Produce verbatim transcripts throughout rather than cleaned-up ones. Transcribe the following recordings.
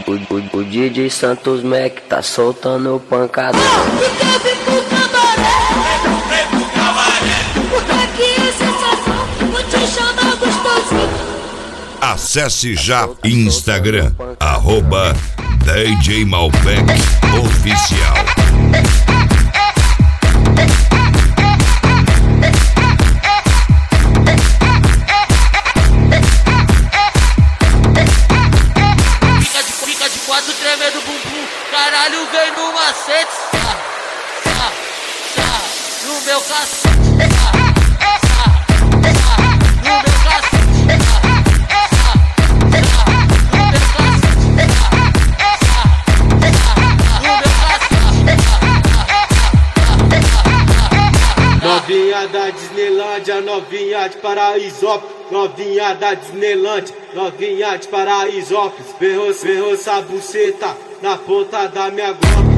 O, o, o D J Santos Mac tá soltando pancada. Fica bem pro cabaré, porque aqui é sensação, vou te chamar gostosinho. Acesse já Instagram, arroba D J Malbec Oficial. Tremendo bumbum, caralho, vem no macete, sá, sá, sá, no meu cacete, sá, sá, sá, no meu cacete, sá, sá, sá, no meu cacete, sá, sá, no meu cacete. Novinha da Disneylândia, novinha de Paraisópolis, novinha da Disneylândia, novinha de Paraisópolis, vem roçar essa buceta na ponta da minha glock.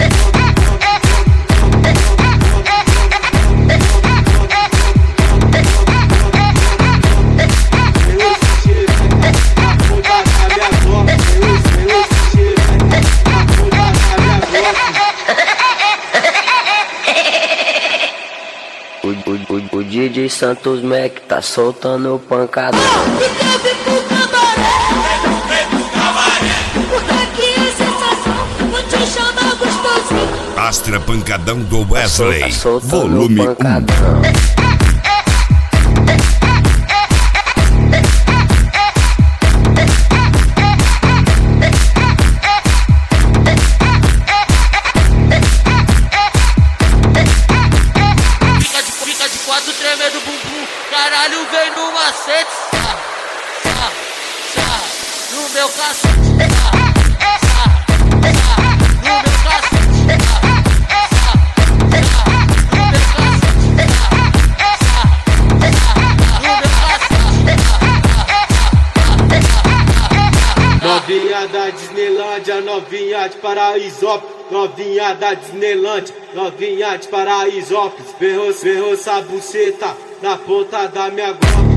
O, o, o, o D J Santos Mac tá soltando pancada. Fica bem pro cabaré, porque aqui é sensação, vou te chamar gostosinho. Astra Pancadão do Wesley, tá soltando volume um. Tremendo bumbum, caralho, vem no macete, sá, sá, sá, no meu cacete, sá, sá, sá, no meu cacete, sá, sá, sá, no meu cacete, sá, sá, sá, no meu cacete. Novinha da Disneylândia, novinha de Paraisópolis, novinha da Disneylândia, novinha de Paraisópolis, vem roçar essa buceta na ponta da minha glock.